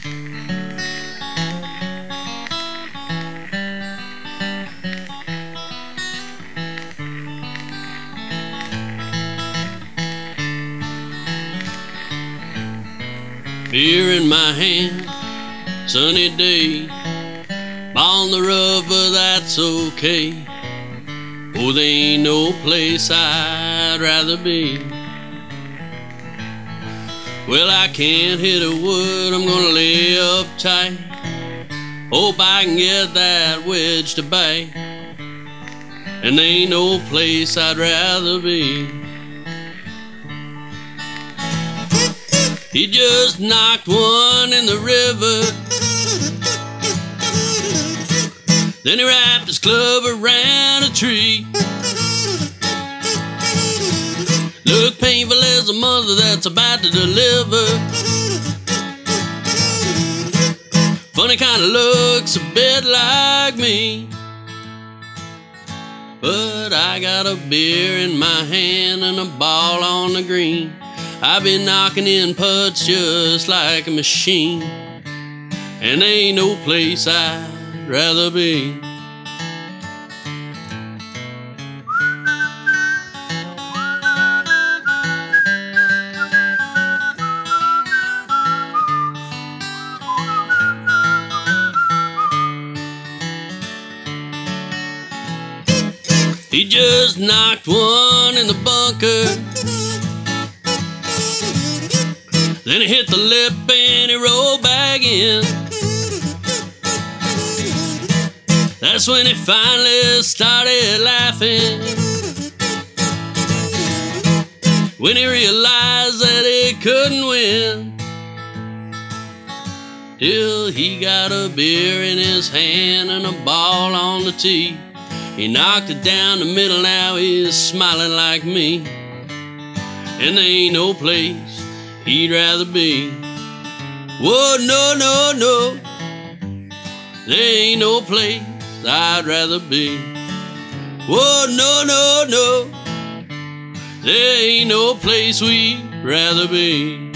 Beer in my hand, sunny day, on the rough, but that's okay. Oh, there ain't no place I'd rather be. Well, I can't hit a wood, I'm gonna lay up tight. Hope I can get that wedge to bite. And there ain't no place I'd rather be. He just knocked one in the river, then he wrapped his club around a tree. Look painful as a mother that's about to deliver. Funny kind of looks a bit like me. But I got a beer in my hand and a ball on the green. I've been knocking in putts just like a machine, and there ain't no place I'd rather be. He just knocked one in the bunker, then he hit the lip and he rolled back in. That's when he finally started laughing, when he realized that he couldn't win. Till he got a beer in his hand and a ball on the tee. He knocked it down the middle, now he's smiling like me. And there ain't no place he'd rather be. Whoa, no, no, no, there ain't no place I'd rather be. Whoa, no, no, no, there ain't no place we'd rather be.